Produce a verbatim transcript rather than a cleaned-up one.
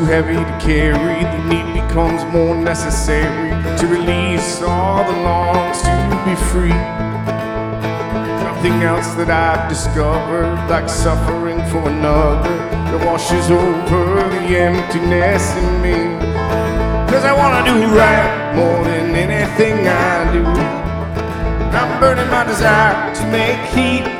too heavy to carry. The need becomes more necessary to release all the longs to be free. Nothing else that I've discovered like suffering for another that washes over the emptiness in me. Cause I wanna do right more than anything I do. I'm burning my desire to make heat